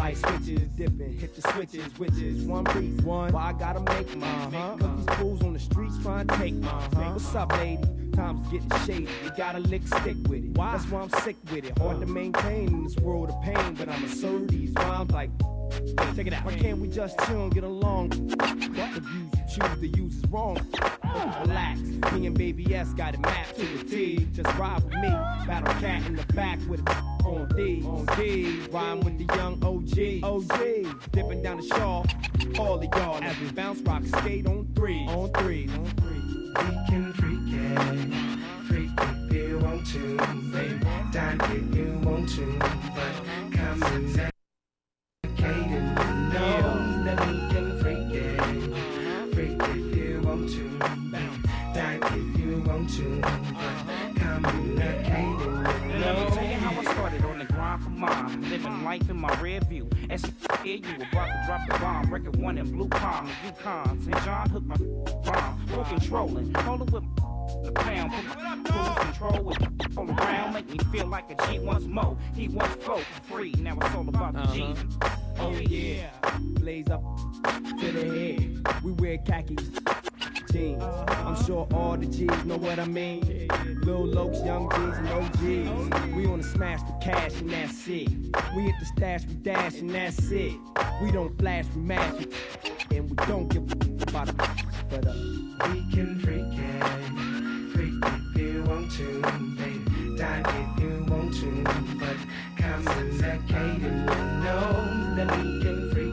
Light switches, dipping, hit the switches, which is one reason why I gotta make mine. Uh-huh. Cause these fools on the streets trying to take mine. Uh-huh. What's up, lady? Time's getting shady. You gotta lick stick with it. Why? That's why I'm sick with it. Hard to maintain in this world of pain, but I'ma serve these rhymes like. Hey, check it out. Why can't we just chill and get along? What the views you choose to use is wrong. Relax. Me and Baby S got it mapped to a T. Just ride with me. Battle cat in the back with a on D. On D. Rhyme with the young O G. O G. Dipping down the shaw. All of y'all as we bounce, rock, skate on three. On three. On three. We can freak it. Freak if you want to. Baby. Dine if you want to. But come and no, that we can freak it. Freak if you want to. Die if you want to. Communicating. Let me tell you how I started on the grind for mine. Living life in my rear view. As you hear you about to drop the bomb. Record one in Blue Palm, the Yukons. And John hooked my bomb. Full controlling. Hold it with the pound. Full control with all around. Make me feel like a G once more. He once flow for free. Now it's all about the G. Oh yeah, blaze up to the head. We wear khaki jeans. I'm sure all the G's know what I mean. Lil Lokes, young G's and O G's. We on the smash the cash and that's it. We hit the stash, we dash and that's it. We don't flash, we mash it. And we don't give a about it. But uh, we can freak it. Freak if you want to, baby. Die if you want to. But come and Zacade and you know. That we can freak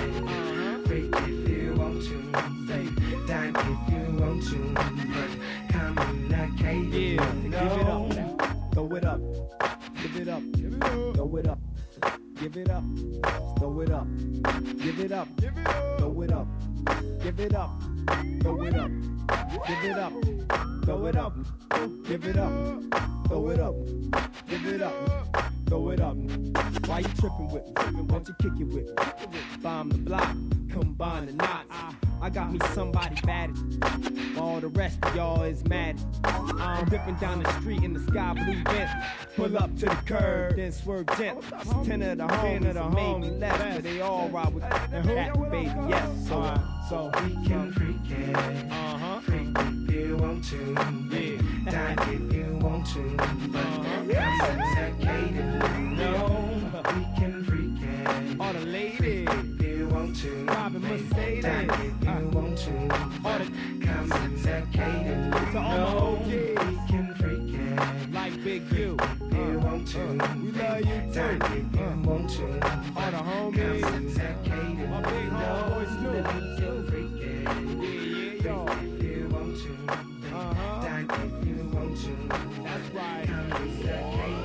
it. Freak if you want to. Die if you want to. But communicate. Yeah, give it up. Throw it up. Give it up. Throw it up. Give it up. Throw it up. Give it up. Throw it up. Give it up. Throw it up. Give it up. Throw it up. Give it up. Throw it up. Give it up. Throw it up. Why you tripping with me? Won't you kick it with me? Bomb the block, combine the knots. I got me somebody bad. All the rest of y'all is mad. I'm dipping down the street in the sky blue Benz. Pull up to the curb, then swerve gent. Ten of the homies made me left, but they all ride with that baby. Yes, so uh, so we can freak it. Uh-huh. Freak if you want to. Yeah. Die if you want to. But come and Zacade. No, we can freak it. All the ladies. If you want to. Robin Mercedes. Die if you want to. All the come and Zacade. To all my O Gs. We can freak it. Like Big U. If you want to. Uh, we love you too. Die if you uh, want to. All the homies. Come and Zacade. My big homeboy Snoop. We can freak it. Yeah, yeah, y'all. If you want to. Uh-huh. Die if you want to. That's right. Come and Zacade.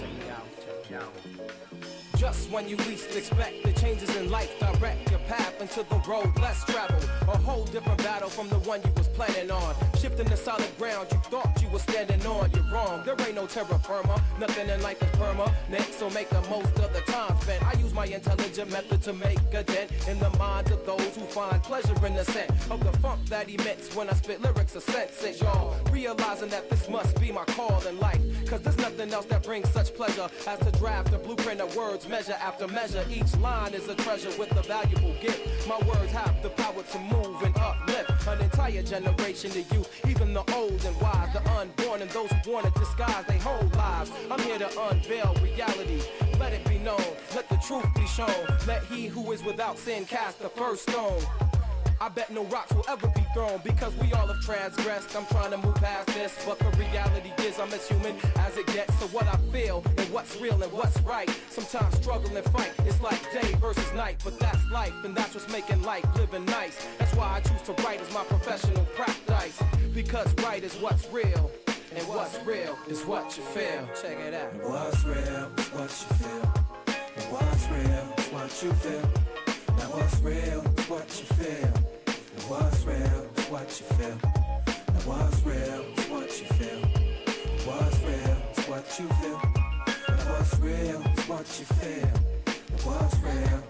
Just when you least expect the changes in life, direct your path into the road less traveled. A whole different battle from the one you was planning on. Shifting the solid ground you thought you were standing on. You're wrong, there ain't no terra firma. Nothing in life is permanent, so make the most of the time spent. I use my intelligent method to make a dent in the minds of those who find pleasure in the scent of the funk that emits when I spit lyrics of sense. And y'all realizing that this must be my call in life, cause there's nothing else that brings such pleasure as to draft a blueprint of words, measure after measure. Each line is a treasure with a valuable gift. My words have the power to move and uplift an entire generation of youth, even the old and wise, the unborn and those who want to disguise their whole lives. I'm here to unveil reality. Let it be known, let the truth be shown. Let he who is without sin cast the first stone. I bet no rocks will ever be thrown because we all have transgressed. I'm trying to move past this, but the reality is I'm as human as it gets. So what I feel and what's real and what's right, sometimes struggle and fight. It's like day versus night, but that's life, and that's what's making life living nice. That's why I choose to write as my professional practice, because right is what's real, and what's real is what you feel. Check it out. What's real is what you feel. And what's real is what you feel. Now what's real is what you feel. And what's real is what you feel. Now what's real is what you feel. And what's real is what you feel. Now what's real is what you feel. And what's real is what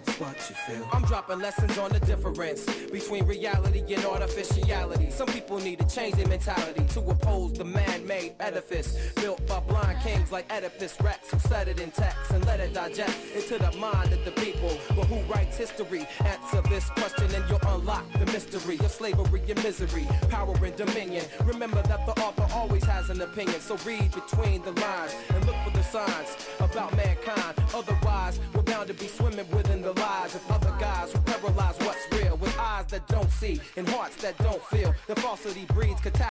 makes you feel. I'm dropping lessons on the difference between reality and artificiality. Some people need to change their mentality to oppose the man-made edifice built by blind kings like Oedipus Rex, who set it in text and let it digest into the mind of the people. But who writes history? Answer this question and you'll unlock the mystery of slavery and misery, power and dominion. Remember that the author always has an opinion, so read between the lines and look for the signs about mankind. Otherwise, we're bound to be swimming within the lies of other guys who paralyze what's real with eyes that don't see and hearts that don't feel. The falsity breeds catastrophe.